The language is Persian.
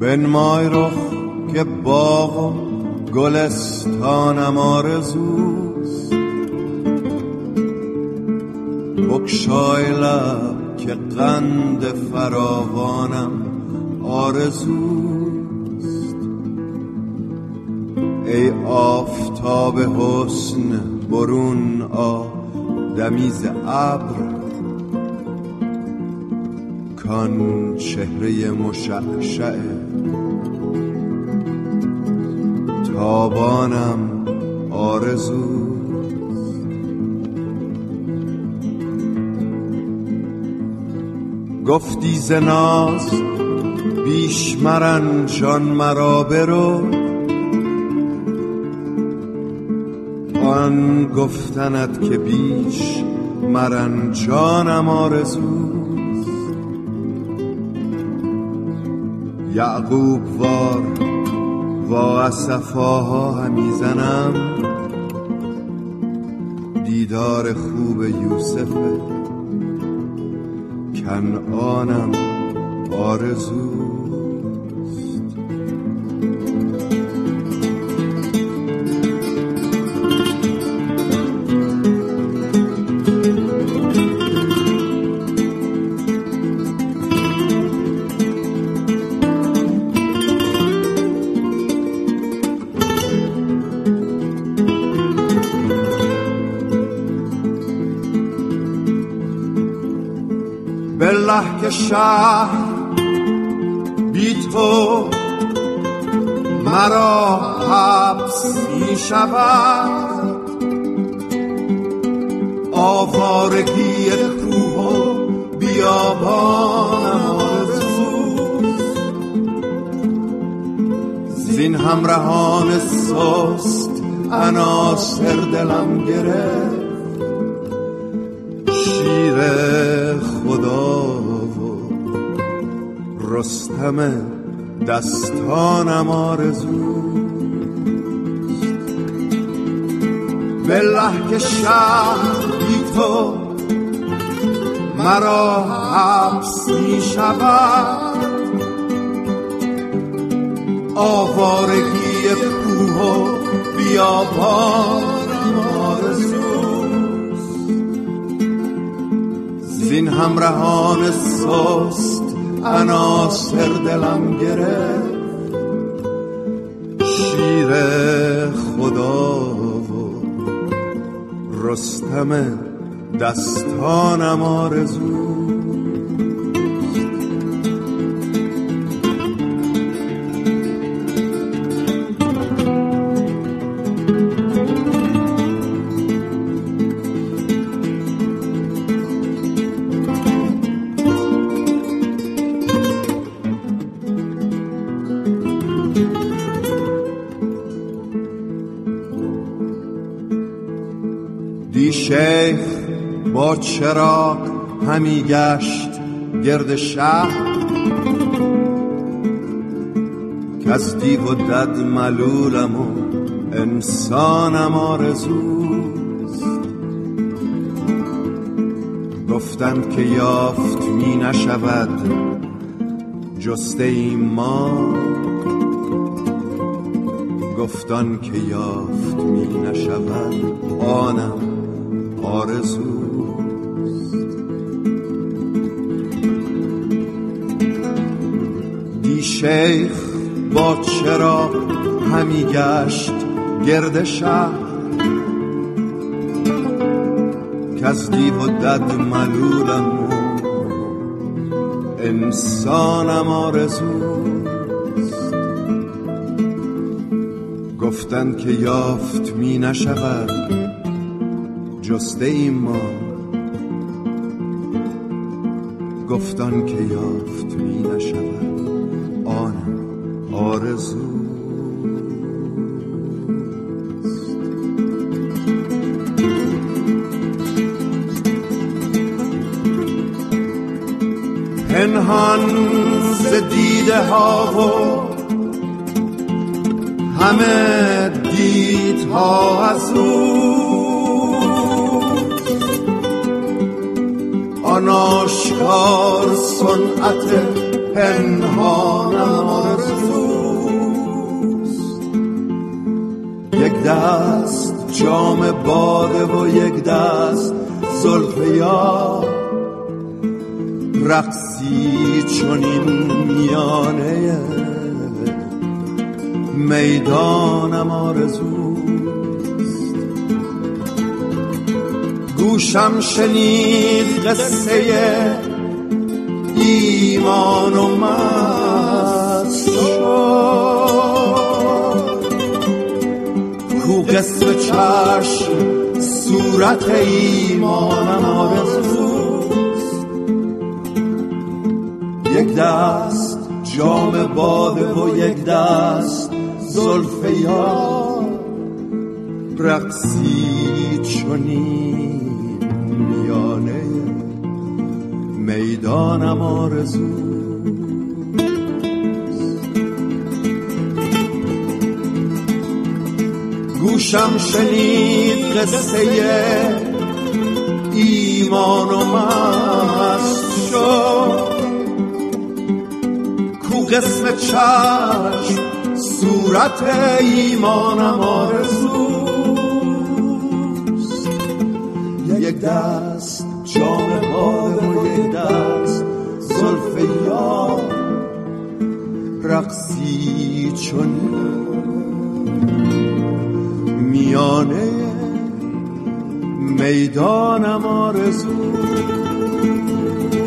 بنمای رخ که باغ و گلستانم آرزوست، بگشای لب که قند فراوانم آرزوست. ای آفتاب حسن برون آ دمیز ابر، کان چهره مشعشع تابانم آرزوست. گفتی ز ناز بیش مرنجان مرا برو، آن گفتند که بیش مرنجانم آرزوست. یعقوب وار وا اسفاها همی زنم، دیدار خوب یوسف کنعانم آرزوست. بالله که شهر بی تو مرا حبس می شود، آوارگی کوه و بیابانم آرزوست. زین همراهان سست عناصر دلم گرفت، شیر خدا و رستم دستانم آرزوست. بالله که شهر بی تو مرا حبس می شود، آوارگی کوه و بیابانم آرزوست. زین همراهان سست عناصر دلم گرفت، شیر خدا و رستم دستانم آرزوست. دی شیخ با چراغ همی گشت گرد شهر، که از دیو و دد ملولم و انسانم آرزوست. گفتند که یافت می نشود جسته ایم ما، گفتان که یافت می نشود آنم آرزوست. دی شیخ با چراغ همی گشت گرد شهر، که از دیو و دد ملولم و انسانم آرزوست. گفتند که یافت می نشود جسته ایم ما، گفتان که یافت می نشود آنم آرزوست. پنهان ز دیده ها و همه دیدها از او، آن آشکار صنعت پنهانم آرزوست. آرزوست. یک دست جام باده و یک دست زلف یار، رقصی چنین میانه میدانم آرزوست. گوشم شنید قصه ایمان و مست شد، کو قسم چشم صورت ایمانم آرزوست. یک دست جام باده و یک دست زلف یار، رقصی چنین میانه میدانم آرزوست. گوشم شنید قصه ایمان و مست شد، کو قسم چشم صورت ایمانم آرزوست. یک دست جام باده و یک دست زلف یار، رقصی چون میانه میدانم آرزوست.